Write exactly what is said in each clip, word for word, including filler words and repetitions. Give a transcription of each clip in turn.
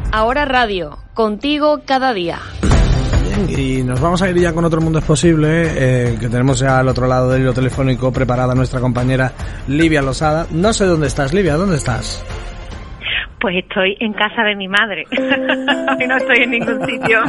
Ahora Radio, contigo cada día. Y nos vamos a ir ya con Otro Mundo es Posible, eh, que tenemos ya al otro lado del hilo telefónico preparada nuestra compañera Livia Losada. No sé dónde estás, Livia, ¿dónde estás? Pues estoy en casa de mi madre. Hoy no estoy en ningún sitio.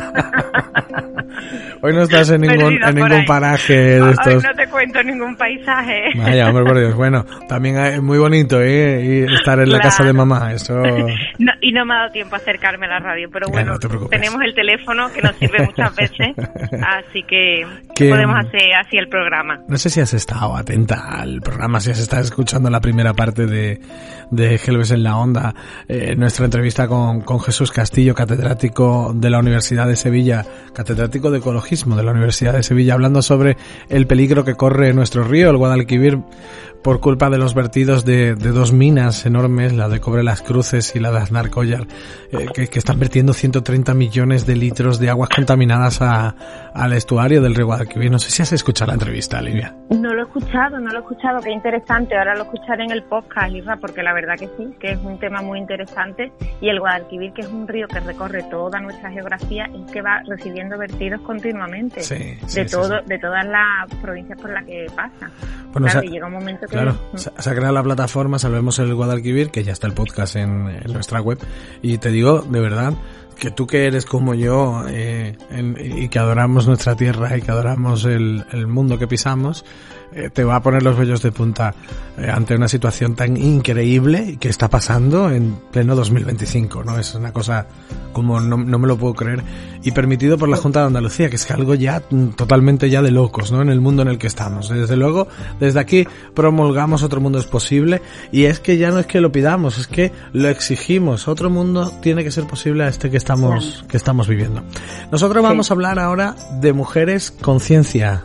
Hoy no estás en ningún, en ningún paraje de estos. Hoy no te cuento ningún paisaje. Vaya, hombre, por Dios. Bueno, también es muy bonito, ¿eh? Y estar en la claro. casa de mamá, eso... No, y no me ha dado tiempo a acercarme a la radio, pero bueno, eh, no tenemos el teléfono que nos sirve muchas veces, así que, que podemos hacer así el programa. No sé si has estado atenta al programa, si has estado escuchando la primera parte de, de Gelbes en la Onda, eh, nuestra entrevista con, con Jesús Castillo, catedrático de la Universidad de Sevilla, catedrático de ecologismo de la Universidad de Sevilla, hablando sobre el peligro que corre nuestro río, el Guadalquivir, por culpa de los vertidos de, de dos minas enormes, la de Cobre Las Cruces y la de Aznarcollar, eh, que, que están vertiendo ciento treinta millones de litros de aguas contaminadas a, al estuario del río Guadalquivir. No sé si has escuchado la entrevista, Livia. No lo he escuchado, no lo he escuchado, qué interesante. Ahora lo escucharé en el podcast, Isra, porque la verdad que sí, que es un tema muy interesante. Y el Guadalquivir, que es un río que recorre toda nuestra geografía y que va recibiendo vertidos continuamente sí, de sí, todo, sí, sí. de todas las provincias por las que pasa. Bueno, claro, o sea, y llega un momento que... Claro, se ha creado la plataforma Salvemos el Guadalquivir, que ya está el podcast en, en nuestra web, y te digo, de verdad, que tú que eres como yo, eh, en, y que adoramos nuestra tierra y que adoramos el, el mundo que pisamos, eh, te va a poner los vellos de punta eh, ante una situación tan increíble que está pasando en pleno dos mil veinticinco, ¿no? Es una cosa como no, no me lo puedo creer, y permitido por la Junta de Andalucía, que es algo ya totalmente ya de locos, ¿no? En el mundo en el que estamos. Desde luego, desde aquí promulgamos Otro Mundo es Posible, y es que ya no es que lo pidamos, es que lo exigimos. Otro mundo tiene que ser posible a este que estamos, que estamos viviendo. Nosotros vamos sí. a hablar ahora de mujeres con ciencia.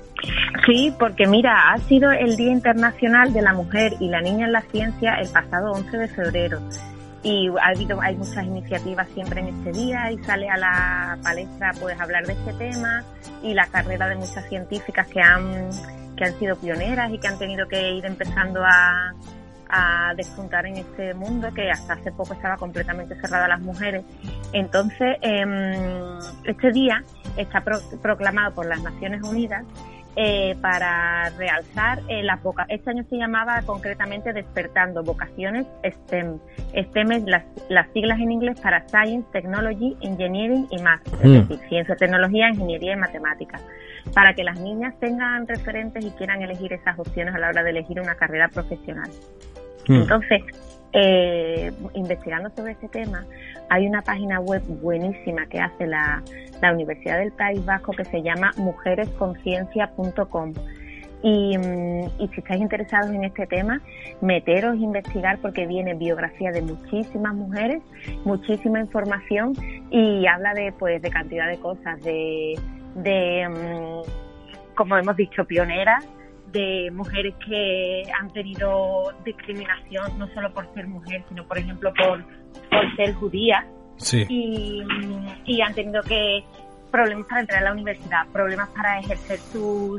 Sí, porque mira, ha sido el Día Internacional de la Mujer y la Niña en la Ciencia el pasado once de febrero. Y ha habido, hay muchas iniciativas siempre en este día y sale a la palestra pues hablar de este tema y la carrera de muchas científicas que han, que han sido pioneras y que han tenido que ir empezando a, a despuntar en este mundo que hasta hace poco estaba completamente cerrado a las mujeres. Entonces, eh, este día está pro, proclamado por las Naciones Unidas Eh, para realzar eh, las vocaciones. Este año se llamaba concretamente Despertando Vocaciones STEM. STEM es las, las siglas en inglés para Science, Technology, Engineering y Math, mm. es decir, ciencia, tecnología, ingeniería y matemáticas, para que las niñas tengan referentes y quieran elegir esas opciones a la hora de elegir una carrera profesional. Mm. Entonces, eh, investigando sobre este tema, hay una página web buenísima que hace la, la Universidad del País Vasco que se llama mujeres con ciencia punto com. Y, y si estáis interesados en este tema, meteros a investigar porque viene biografía de muchísimas mujeres, muchísima información y habla de pues de cantidad de cosas, de, de um, como hemos dicho, pioneras, de mujeres que han tenido discriminación no solo por ser mujer, sino por ejemplo por, por ser judía. Sí. Y, y han tenido que problemas para entrar a la universidad, problemas para ejercer su,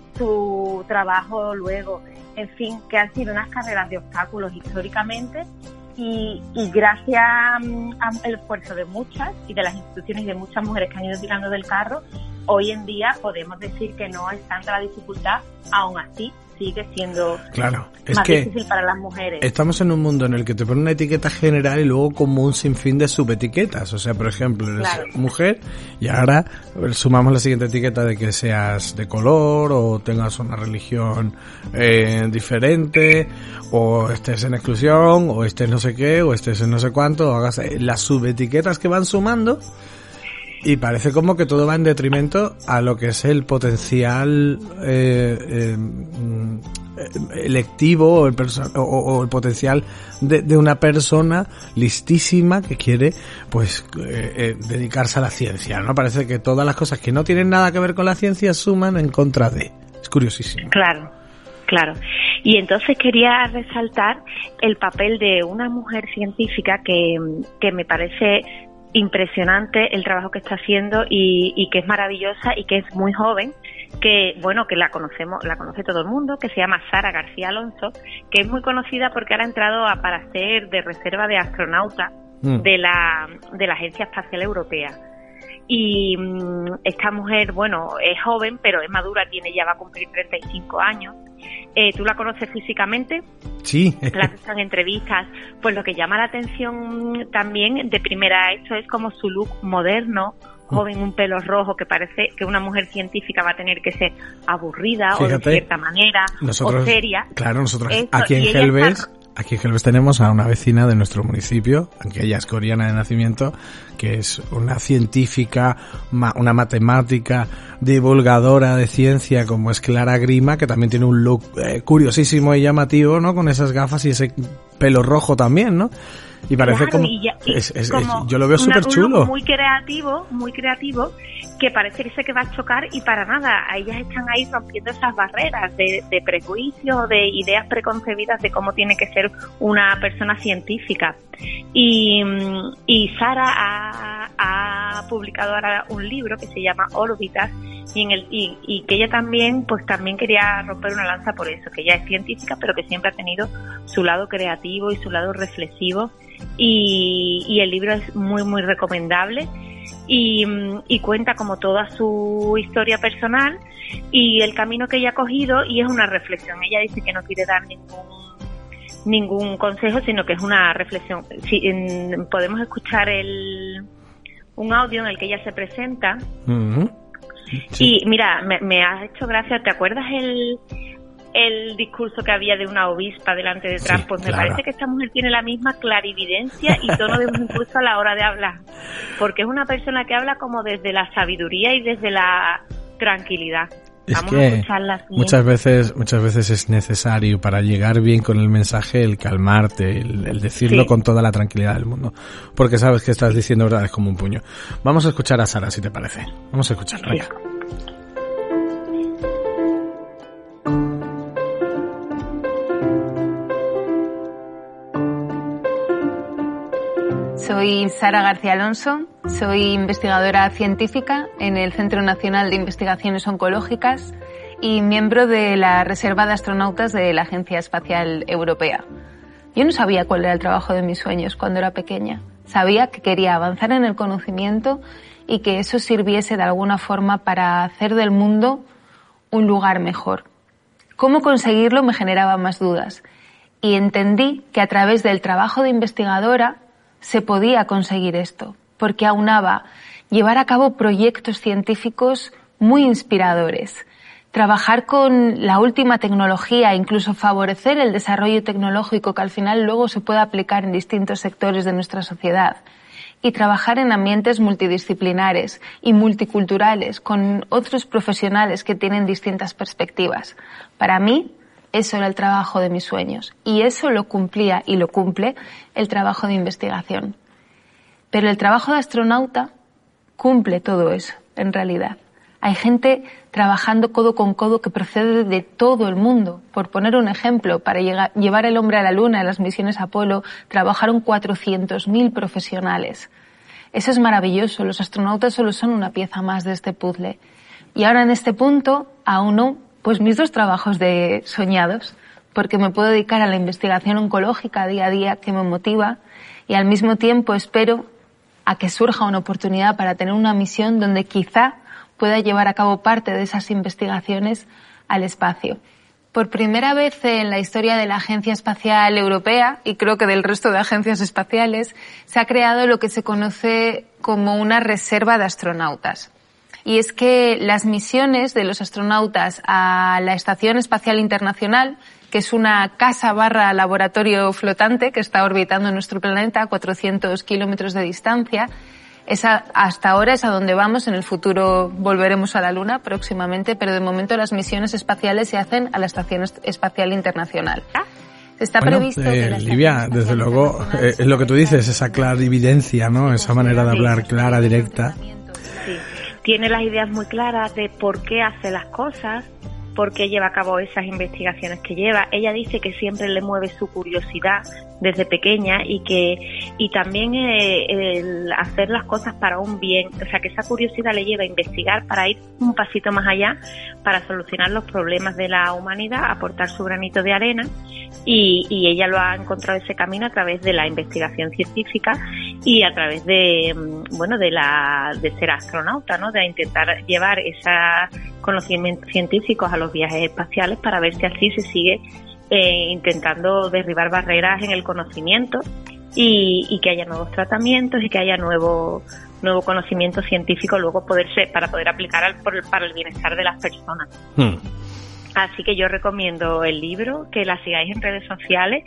su trabajo luego, en fin, que han sido unas carreras de obstáculos históricamente y, y gracias al esfuerzo de muchas y de las instituciones y de muchas mujeres que han ido tirando del carro, hoy en día podemos decir que no es tanta la dificultad, aún así sigue siendo claro, es más que difícil para las mujeres. Estamos en un mundo en el que te ponen una etiqueta general y luego como un sinfín de subetiquetas. O sea, por ejemplo, eres claro. mujer y ahora sumamos la siguiente etiqueta de que seas de color o tengas una religión eh, diferente o estés en exclusión o estés no sé qué o estés en no sé cuánto. O hagas las subetiquetas que van sumando. Y parece como que todo va en detrimento a lo que es el potencial eh, eh, electivo o el, perso- o, o el potencial de, de una persona listísima que quiere pues eh, eh, dedicarse a la ciencia, ¿no? Parece que todas las cosas que no tienen nada que ver con la ciencia suman en contra de. Es curiosísimo. Claro, claro. Y entonces quería resaltar el papel de una mujer científica que, que me parece impresionante el trabajo que está haciendo y, y que es maravillosa y que es muy joven, que bueno, que la conocemos, la conoce todo el mundo, que se llama Sara García Alonso, que es muy conocida porque ahora ha entrado a, para ser de reserva de astronauta mm. de la de la Agencia Espacial Europea. Y mmm, esta mujer, bueno, es joven, pero es madura, tiene ya va a cumplir treinta y cinco años. Eh, ¿Tú la conoces físicamente? Sí. Las están entrevistas. Pues lo que llama la atención también de primera esto es como su look moderno, joven, un pelo rojo, que parece que una mujer científica va a tener que ser aburrida. Fíjate, o de cierta manera, nosotros, o seria. Claro, nosotros Esto, aquí en Gelbes... Está... Aquí en Gelbes tenemos a una vecina de nuestro municipio, aunque ella es coreana de nacimiento, que es una científica, una matemática, divulgadora de ciencia como es Clara Grima, que también tiene un look eh, curiosísimo y llamativo, ¿no? Con esas gafas y ese pelo rojo también, ¿no? Y parece claro, como, y ya, y es, es, como es, yo lo veo súper chulo. Muy creativo, muy creativo, que parece que se que va a chocar y para nada. Ellas están ahí rompiendo esas barreras de, de prejuicios, de ideas preconcebidas de cómo tiene que ser una persona científica. Y, y Sara ha, ha publicado ahora un libro que se llama Órbitas y en el y, y que ella también pues también quería romper una lanza por eso, que ella es científica pero que siempre ha tenido su lado creativo y su lado reflexivo. Y, y el libro es muy muy recomendable y, y cuenta como toda su historia personal y el camino que ella ha cogido, y es una reflexión. Ella dice que no quiere dar ningún ningún consejo, sino que es una reflexión. Si, en, podemos escuchar el un audio en el que ella se presenta. Uh-huh. Sí. Y mira, me, me has hecho gracia. ¿Te acuerdas el el discurso que había de una obispa delante de Trump? Sí, pues me claro. parece que esta mujer tiene la misma clarividencia y tono de impulso a la hora de hablar, porque es una persona que habla como desde la sabiduría y desde la tranquilidad. Es Vamos que a escucharla muchas veces muchas veces es necesario para llegar bien con el mensaje el calmarte, el, el decirlo sí. con toda la tranquilidad del mundo, porque sabes que estás diciendo verdades como un puño. Vamos a escuchar a Sara, si te parece. Vamos a escucharla. Sí. Venga. Soy Sara García Alonso, soy investigadora científica en el Centro Nacional de Investigaciones Oncológicas y miembro de la Reserva de Astronautas de la Agencia Espacial Europea. Yo no sabía cuál era el trabajo de mis sueños cuando era pequeña. Sabía que quería avanzar en el conocimiento y que eso sirviese de alguna forma para hacer del mundo un lugar mejor. ¿Cómo conseguirlo? Me generaba más dudas. Y entendí que a través del trabajo de investigadora se podía conseguir esto, porque aunaba llevar a cabo proyectos científicos muy inspiradores, trabajar con la última tecnología, incluso favorecer el desarrollo tecnológico que al final luego se puede aplicar en distintos sectores de nuestra sociedad, y trabajar en ambientes multidisciplinares y multiculturales con otros profesionales que tienen distintas perspectivas. Para mí, eso era el trabajo de mis sueños y eso lo cumplía y lo cumple el trabajo de investigación. Pero el trabajo de astronauta cumple todo eso, en realidad. Hay gente trabajando codo con codo que procede de todo el mundo. Por poner un ejemplo, para llegar, llevar el hombre a la Luna en las misiones Apolo, trabajaron cuatrocientos mil profesionales. Eso es maravilloso. Los astronautas solo son una pieza más de este puzzle. Y ahora en este punto, aún no, pues mis dos trabajos de soñados, porque me puedo dedicar a la investigación oncológica día a día, que me motiva, y al mismo tiempo espero a que surja una oportunidad para tener una misión donde quizá pueda llevar a cabo parte de esas investigaciones al espacio. Por primera vez en la historia de la Agencia Espacial Europea, y creo que del resto de agencias espaciales, se ha creado lo que se conoce como una reserva de astronautas. Y es que las misiones de los astronautas a la Estación Espacial Internacional, que es una casa barra laboratorio flotante que está orbitando nuestro planeta a cuatrocientos kilómetros de distancia, esa, hasta ahora es a donde vamos. En el futuro volveremos a la Luna próximamente, pero de momento las misiones espaciales se hacen a la Estación Espacial Internacional. Está bueno, previsto eh, que la Livia, desde luego, eh, es lo que tú dices, esa clarividencia, ¿no? Esa manera de hablar clara, directa. Sí. Tiene las ideas muy claras de por qué hace las cosas por qué lleva a cabo esas investigaciones que lleva. Ella dice que siempre le mueve su curiosidad desde pequeña y que y también eh, el hacer las cosas para un bien, o sea que esa curiosidad le lleva a investigar para ir un pasito más allá, para solucionar los problemas de la humanidad, aportar su granito de arena, y, y ella lo ha encontrado ese camino a través de la investigación científica y a través de bueno de la de ser astronauta, ¿no? De intentar llevar esos conocimientos científicos a los viajes espaciales para ver si así se sigue eh, intentando derribar barreras en el conocimiento y, y que haya nuevos tratamientos y que haya nuevo nuevo conocimiento científico luego poderse para poder aplicar al, por, para el bienestar de las personas. Hmm. Así que yo recomiendo el libro, que la sigáis en redes sociales,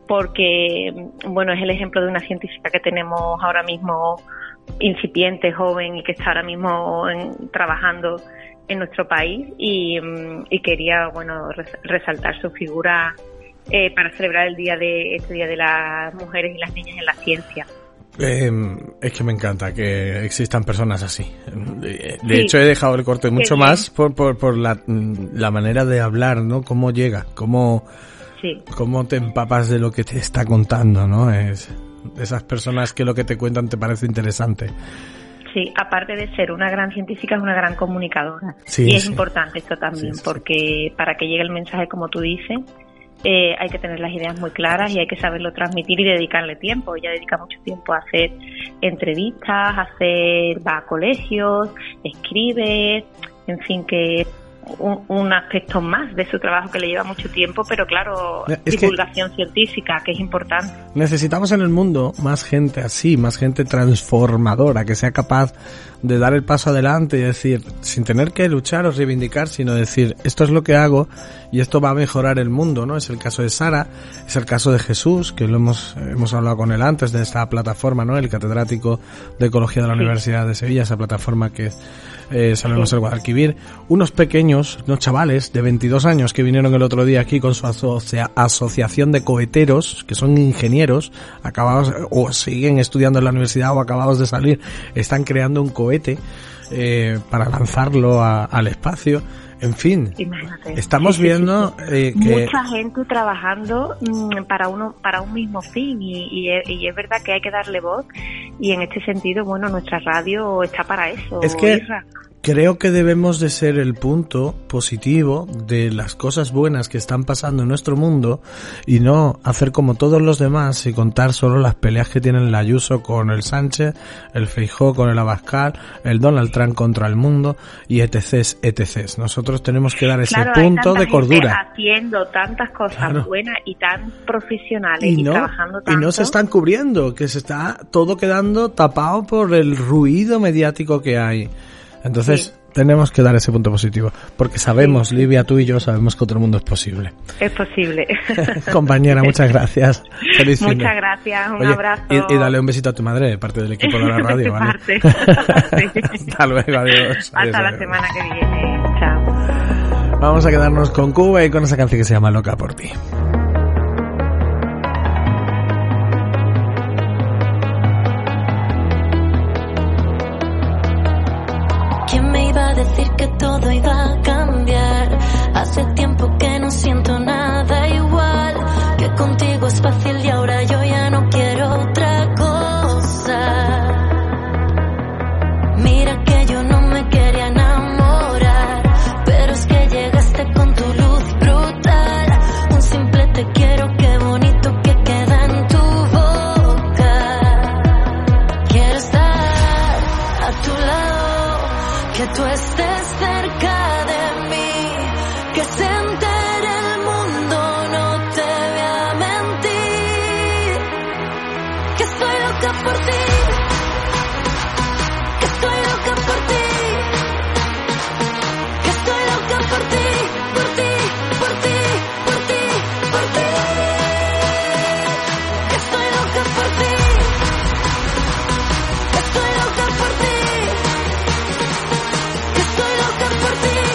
porque bueno es el ejemplo de una científica que tenemos ahora mismo incipiente, joven y que está ahora mismo en, trabajando en nuestro país y, y quería bueno res, resaltar su figura eh, para celebrar el día de este día de las mujeres y las niñas en la ciencia. Eh, es que me encanta que existan personas así. De sí. hecho, he dejado el corte mucho más por, por, por la, la manera de hablar, ¿no? Cómo llega, cómo, sí. cómo te empapas de lo que te está contando, ¿no? Es esas personas que lo que te cuentan te parece interesante. Sí, aparte de ser una gran científica, es una gran comunicadora. Sí, y es sí. importante esto también, sí, sí, porque sí. para que llegue el mensaje, como tú dices, Eh, hay que tener las ideas muy claras y hay que saberlo transmitir y dedicarle tiempo. Ella dedica mucho tiempo a hacer entrevistas, a hacer, va a colegios, escribe, en fin, que un, un aspecto más de su trabajo que le lleva mucho tiempo, pero claro, es divulgación que científica, que es importante. Necesitamos en el mundo más gente así, más gente transformadora, que sea capaz de dar el paso adelante y decir, sin tener que luchar o reivindicar, sino decir, esto es lo que hago y esto va a mejorar el mundo, ¿no? Es el caso de Sara, es el caso de Jesús, que lo hemos hemos hablado con él antes de esta plataforma, ¿no? El catedrático de Ecología de la sí. Universidad de Sevilla, esa plataforma que eh, sabemos sí. el Guadalquivir. Unos pequeños, unos chavales de veintidós años que vinieron el otro día aquí con su asocia, asociación de coheteros, que son ingenieros, acabados o siguen estudiando en la universidad o acabados de salir, están creando un cohete Eh, para lanzarlo a, al espacio. En fin, imagínate. Estamos sí, viendo sí, sí. Eh, que mucha gente trabajando mmm, para uno para un mismo fin y, y, es, y es verdad que hay que darle voz y en este sentido, bueno, nuestra radio está para eso. Es que Isra. Creo que debemos de ser el punto positivo de las cosas buenas que están pasando en nuestro mundo y no hacer como todos los demás y contar solo las peleas que tienen el Ayuso con el Sánchez, el Feijóo con el Abascal, el Donald Trump contra el mundo y etc, etc. Nosotros tenemos que dar ese claro, punto de cordura. Haciendo tantas cosas claro. buenas y tan profesionales y, y, no, y trabajando tanto. Y no se están cubriendo, que se está todo quedando tapado por el ruido mediático que hay. Entonces, sí. tenemos que dar ese punto positivo, porque sabemos, sí. Livia, tú y yo sabemos que otro mundo es posible. Es posible. Compañera, muchas gracias. Feliz muchas fin de. gracias, un Oye, abrazo. Y, y dale un besito a tu madre de parte del equipo de la radio, ¿vale? Parte. Sí. Hasta luego, adiós. Hasta adiós, la adiós. semana que viene. Chao. Vamos a quedarnos con Cuba y con esa canción que se llama Loca por ti. Decir que todo iba a cambiar. Hace tiempo que no siento nada igual, que contigo es fácil y ahora yo ya no quiero otra cosa. Mira que yo no me quería enamorar, pero es que llegaste con tu luz brutal. Un simple te quiero, qué bonito que queda en tu boca. Quiero estar a tu lado, que tú estés cerca de mí, que se entere el mundo, no te voy a mentir, que estoy loca por ti, que estoy loca por ti, que estoy loca por ti, por ti, por ti, por ti, por ti, que estoy loca por ti, estoy loca por ti. Estoy loca por ti.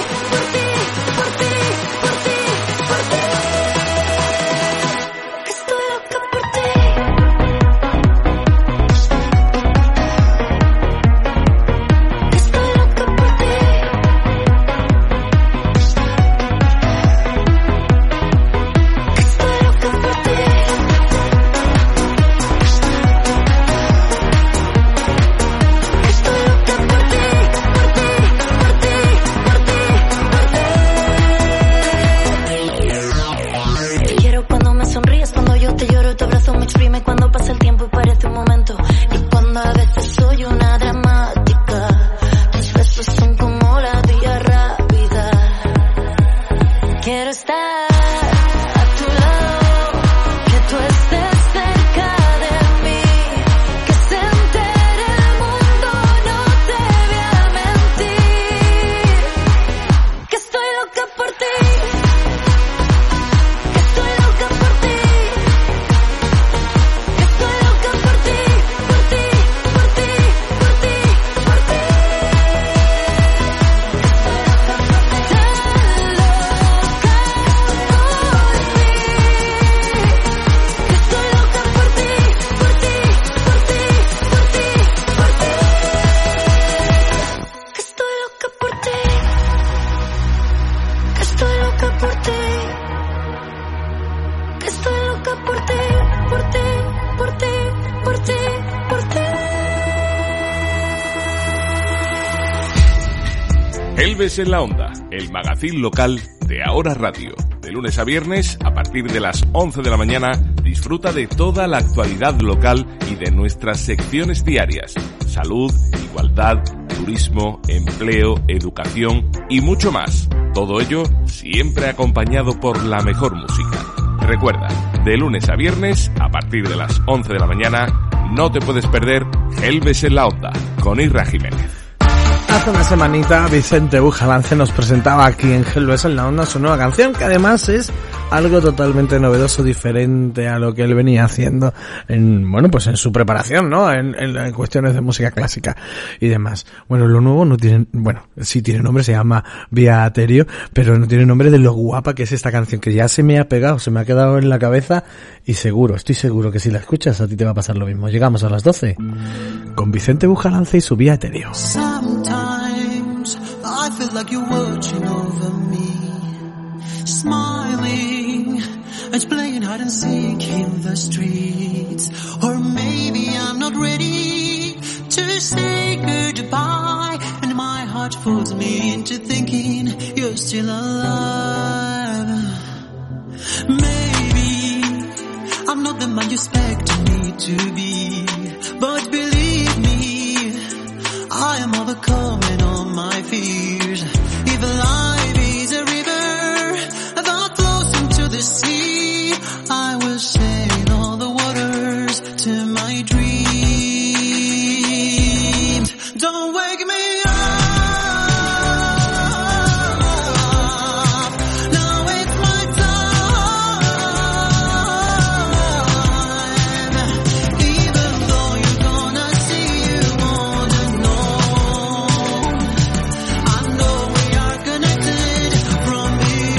Elves en la Onda, el magazín local de Ahora Radio. De lunes a viernes, a partir de las once de la mañana, disfruta de toda la actualidad local y de nuestras secciones diarias. Salud, igualdad, turismo, empleo, educación y mucho más. Todo ello siempre acompañado por la mejor música. Recuerda, de lunes a viernes, a partir de las once de la mañana, no te puedes perder Elves en la Onda, con Irra Jiménez. Hace una semanita Vicente Bujalance nos presentaba aquí en Elves en la Onda su nueva canción, que además es algo totalmente novedoso, diferente a lo que él venía haciendo en, bueno, pues en su preparación, ¿no? En, en, en cuestiones de música clásica y demás. Bueno, lo nuevo no tiene, bueno, sí tiene nombre, se llama Vía Aterio, pero no tiene nombre de lo guapa que es esta canción, que ya se me ha pegado, se me ha quedado en la cabeza y seguro, estoy seguro que si la escuchas a ti te va a pasar lo mismo. Llegamos a las doce con Vicente Bujalance y su Vía Aterio. Sometimes I feel like you're watching over me, smiling and playing hide and seek in the streets. Or maybe I'm not ready to say goodbye, and my heart pulls me into thinking you're still alive. Maybe I'm not the man you expect me to be, but believe me, I am overcoming all my fears. If life is a river that flows into the sea, I will sail all the waters to my dreams. Don't wake me up. Now it's my time. Even though you're gonna see you on and on, I know we are connected from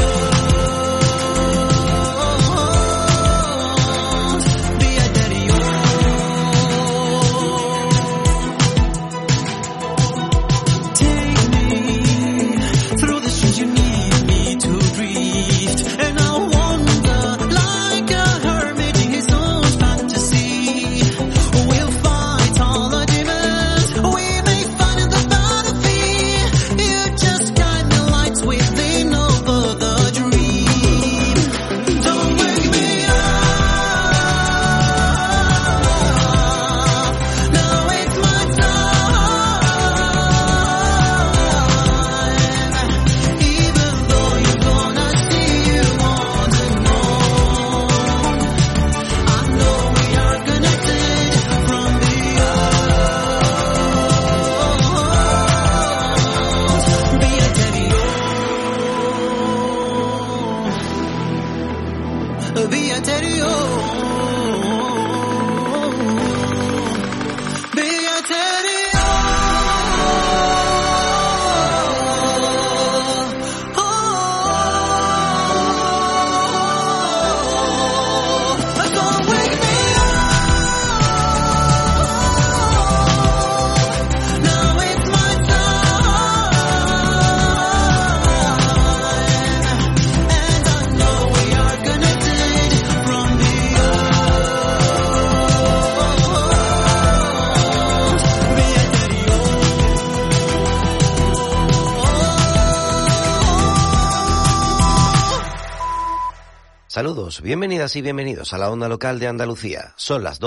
beyond. Be a daddy. Take me through the streets you need me to drift, and I'll wander like a hermit in his own fantasy. We'll fight all the demons we may find in the battlefield. You just guide the lights within over the dream. Don't wake me up. Now it's my time. Even though you're gonna see you on and on, I know we are connected from beyond. Be a daddy. Be a daddy. Be a daddy. Don't wake me up. Now it's my time, and I know we are connected from beyond. Be a daddy. Saludos, bienvenidas y bienvenidos a la onda local de Andalucía. Son las